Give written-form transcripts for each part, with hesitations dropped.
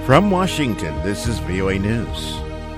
From Washington, this is VOA News.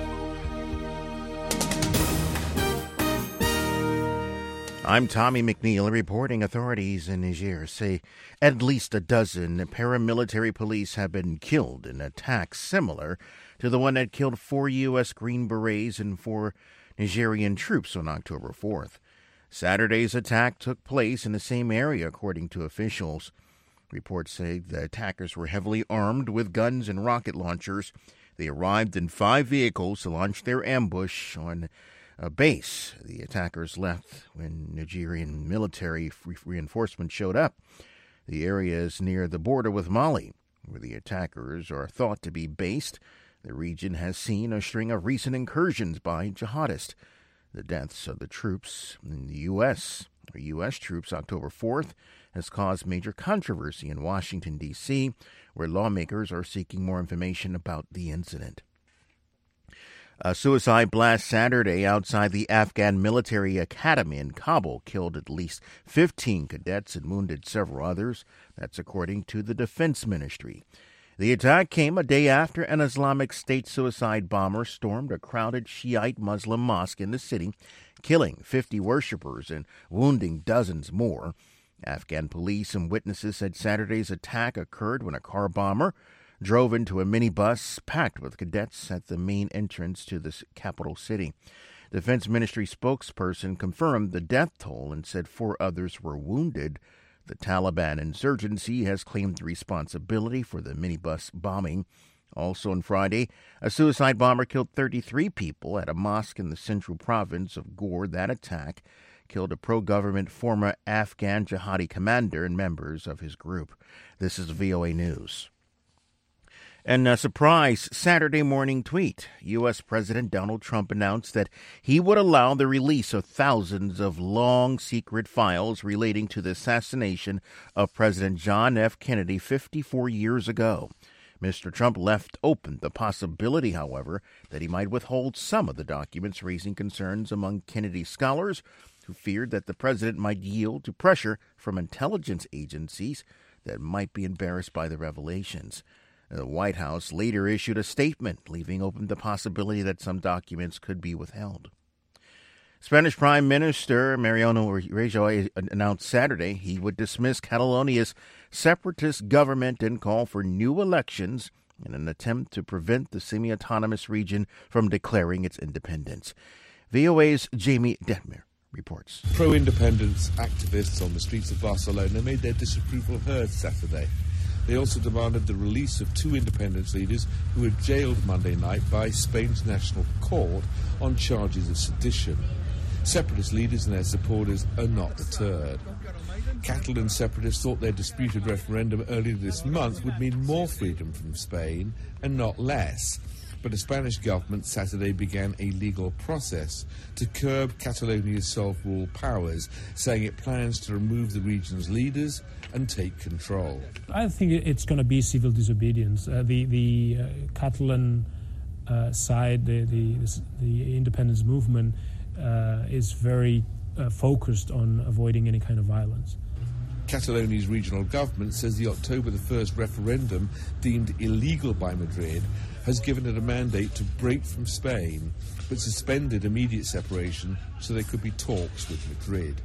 I'm Tommy McNeil reporting authorities in Niger say at least a dozen paramilitary police have been killed in attacks similar to the one that killed 4 U.S. Green Berets and 4 Nigerian troops on October 4th. Saturday's attack took place in the same area, according to officials. Reports say the attackers were heavily armed with guns and rocket launchers. They arrived in 5 vehicles to launch their ambush on a base. The attackers left when Nigerian military reinforcements showed up. The area is near the border with Mali, where the attackers are thought to be based. The region has seen a string of recent incursions by jihadists. The deaths of the troops in the U.S. troops October 4th has caused major controversy in Washington, D.C., where lawmakers are seeking more information about the incident. A suicide blast Saturday outside the Afghan military academy in Kabul killed at least 15 cadets and wounded several others. That's according to the Defense Ministry. The attack came a day after an Islamic State suicide bomber stormed a crowded Shiite Muslim mosque in the city, killing 50 worshippers and wounding dozens more. Afghan police and witnesses said Saturday's attack occurred when a car bomber drove into a minibus packed with cadets at the main entrance to the capital city. Defense Ministry spokesperson confirmed the death toll and said 4 others were wounded. The Taliban insurgency has claimed responsibility for the minibus bombing. Also on Friday, a suicide bomber killed 33 people at a mosque in the central province of Ghor. That attack killed a pro-government former Afghan jihadi commander and members of his group. This is VOA News. And a surprise Saturday morning tweet. U.S. President Donald Trump announced that he would allow the release of thousands of long secret files relating to the assassination of President John F. Kennedy 54 years ago. Mr. Trump left open the possibility, however, that he might withhold some of the documents, raising concerns among Kennedy scholars who feared that the president might yield to pressure from intelligence agencies that might be embarrassed by the revelations. The White House later issued a statement, leaving open the possibility that some documents could be withheld. Spanish Prime Minister Mariano Rajoy announced Saturday he would dismiss Catalonia's separatist government and call for new elections in an attempt to prevent the semi-autonomous region from declaring its independence. VOA's Jamie Detmer reports. Pro-independence activists on the streets of Barcelona made their disapproval heard Saturday. They also demanded the release of 2 independence leaders who were jailed Monday night by Spain's National Court on charges of sedition. Separatist leaders and their supporters are not deterred. Catalan separatists thought their disputed referendum earlier this month would mean more freedom from Spain and not less. But the Spanish government Saturday began a legal process to curb Catalonia's self-rule powers, saying it plans to remove the region's leaders and take control. I think it's going to be civil disobedience. The Catalan side, the independence movement, is very focused on avoiding any kind of violence. Catalonia's regional government says the October the 1st referendum, deemed illegal by Madrid, has given it a mandate to break from Spain, but suspended immediate separation so there could be talks with Madrid.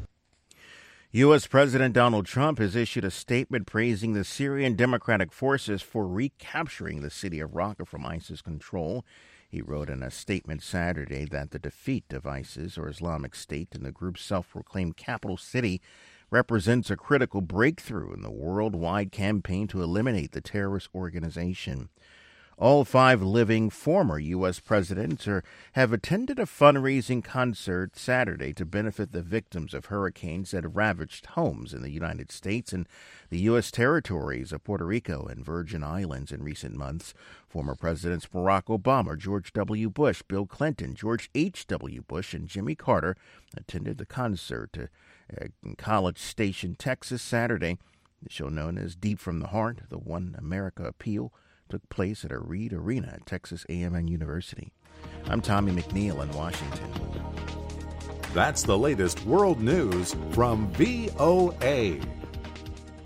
U.S. President Donald Trump has issued a statement praising the Syrian Democratic Forces for recapturing the city of Raqqa from ISIS control. He wrote in a statement Saturday that the defeat of ISIS, or Islamic State, in the group's self-proclaimed capital city represents a critical breakthrough in the worldwide campaign to eliminate the terrorist organization. All 5 living former U.S. presidents have attended a fundraising concert Saturday to benefit the victims of hurricanes that have ravaged homes in the United States and the U.S. territories of Puerto Rico and Virgin Islands in recent months. Former Presidents Barack Obama, George W. Bush, Bill Clinton, George H.W. Bush, and Jimmy Carter attended the concert in College Station, Texas, Saturday. The show, known as Deep from the Heart, the One America Appeal, took place at a Reed Arena at Texas A&M University. I'm Tommy McNeil in Washington. That's the latest world news from VOA.